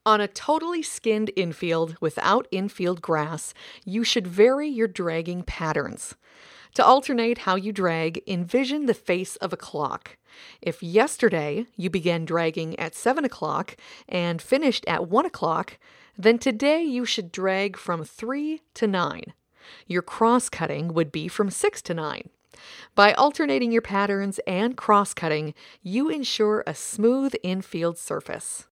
On a totally skinned infield without infield grass, you should vary your dragging patterns. To alternate how you drag, envision the face of a clock. If yesterday you began dragging at 7 o'clock and finished at 1 o'clock, then today you should drag from 3 to 9. Your cross-cutting would be from 6 to 9. By alternating your patterns and cross-cutting, you ensure a smooth infield surface.